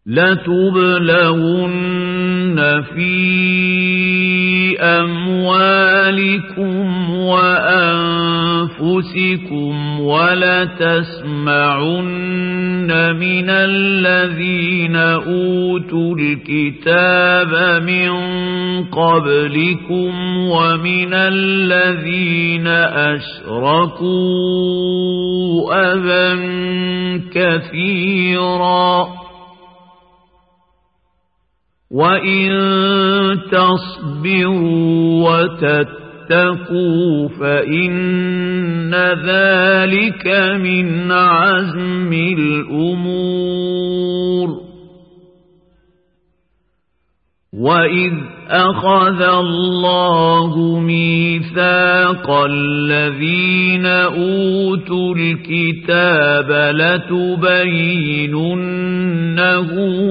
لتبلغن في أموالكم وأنفسكم ولتسمعن من الذين أوتوا الكتاب من قبلكم ومن الذين أشركوا أذى كثيرا وإن تصبروا وتتقوا فإن ذلك من عزم الأمور وإذ أخذ الله ميثاق الذين أوتوا الكتاب لتبيننه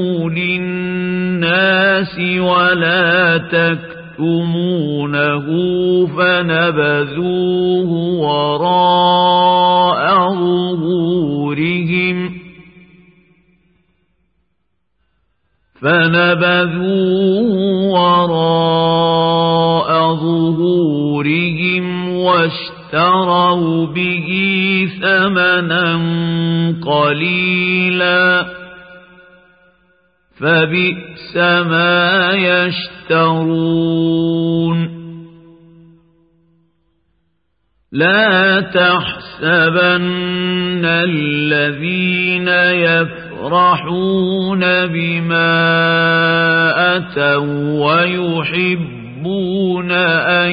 للناس ولا تكتمونه فنبذوه وراء ظهورهم واشتروا به ثمنا قليلا فبئس ما يشترون لا تحسبن الذين يفرحون بما أتوا ويحبون أن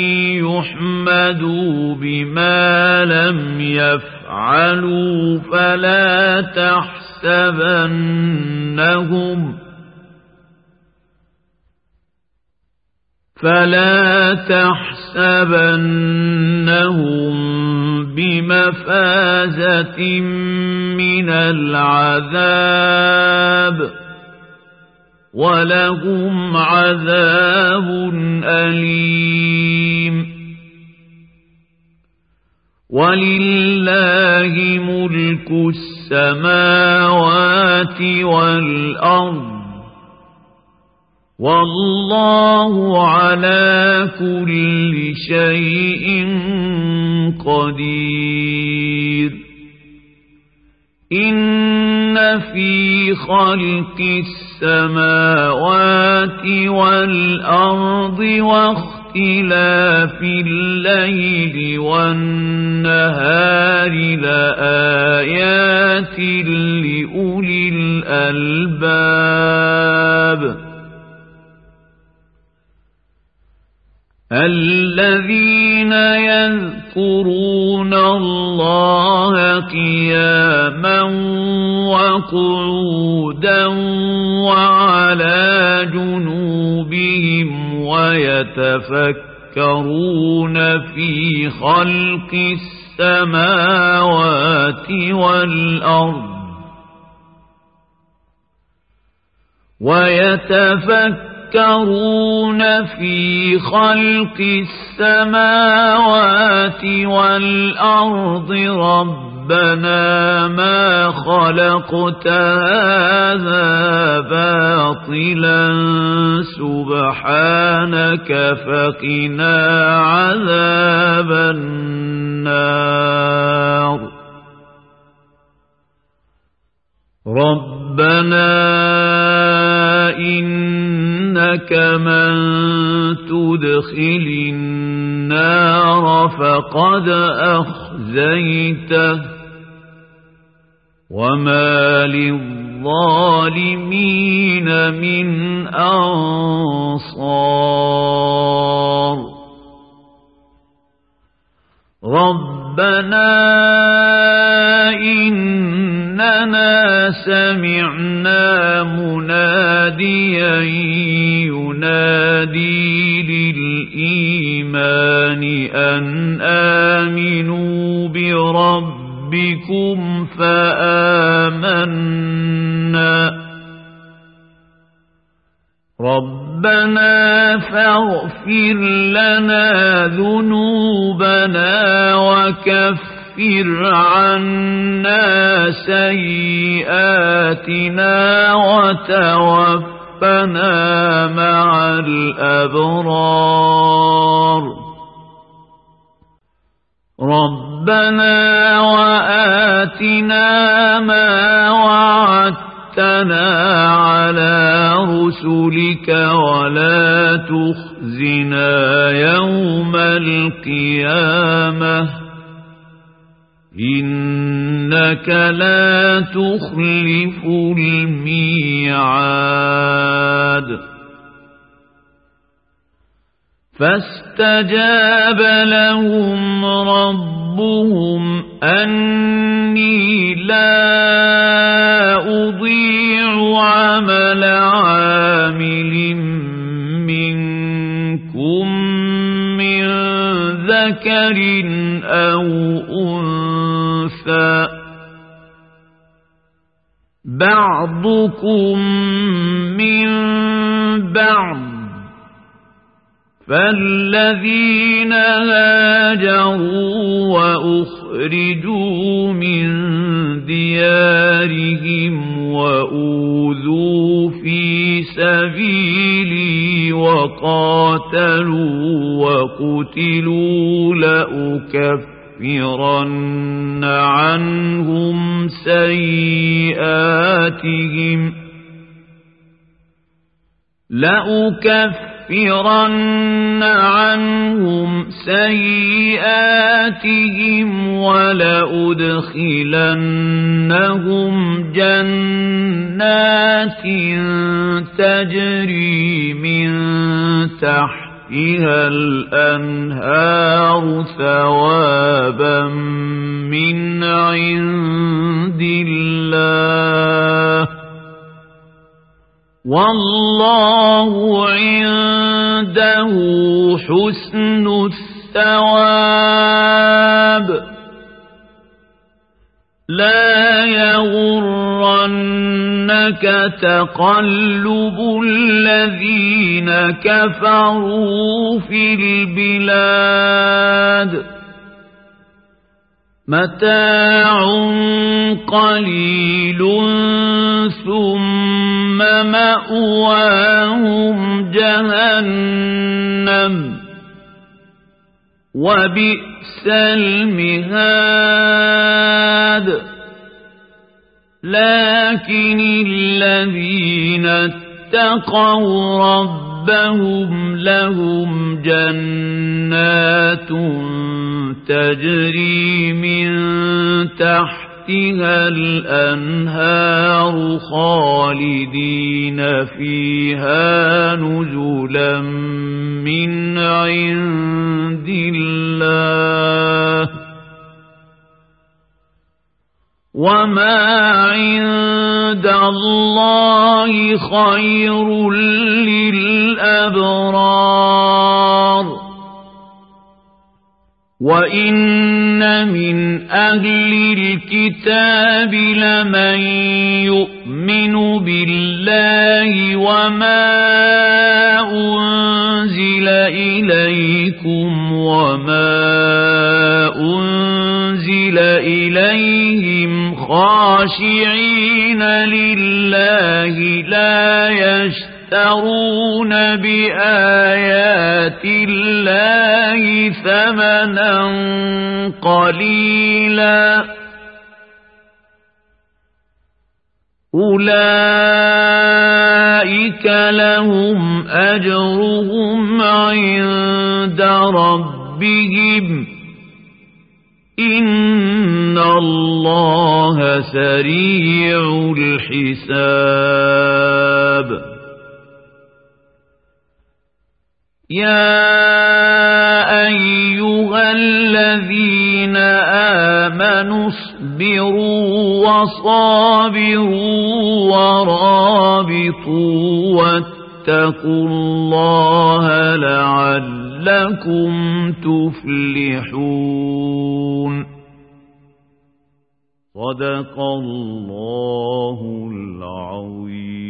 يحمدوا بما لم يفعلوا فلا تحسبنهم بمفازة من العذاب ولهم عذاب أليم ولله ملك السماوات والأرض والله على كل شيء قدير إن في خلق السماوات والأرض واختلاف الليل والنهار لآيات لأولي الألباب الذين يذكرون الله قياما وقعودا وعلى جنوبهم ويتفكرون في خلق السماوات والأرض في خلق السماوات والأرض ربنا ما خلقت هذا باطلا سبحانك فقنا عذاب النار ربنا إنك من تدخل النار فقد أخزيته وما للظالمين من أنصار ربنا إننا سمعنا مناديا ينادي للإيمان أن آمنوا بربكم فآمنا ربنا فاغفر لنا ذنوبنا وكفر عنا سيئاتنا وتوفنا مع الأبرار ربنا وآتنا ما وعدتنا على رسلك ولا تخزنا يوم القيامة إنك لا تخلف الميعاد فاستجاب لهم ربهم أني لا أضيع عمل عامل منكم من ذكر أو أنثى بعضكم من بعض فالذين هاجروا وأخرجوا من ديارهم وأوذوا في سبيلي وقاتلوا وقتلوا لأكفرن عنهم سيئاتهم ولأدخلنهم جنات تجري من تحتها الأنهار ثوابا من عند الله والله عنده حسن الثواب لا يغرنك تقلب الذين كفروا في البلاد متاع قليل ثم مأواهم جهنم وبئس المهاد لكن الذين اتقوا ربهم لهم جنات تجري من تحتها الأنهار خالدين فيها نزلا من عند الله وما عند الله خير للأبرار وإن من أهل الكتاب لمن يؤمن بالله وما أنزل إليكم وما أنزل إليهم خاشعين لله لا يشترون بآيات الله ثمنا قليلا أولئك لهم أجرهم عند ربهم إن الله سريع الحساب يا أيها الذين آمنوا اصبروا وصابروا ورابطوا واتقوا الله لعلكم تفلحون صدق الله العظيم.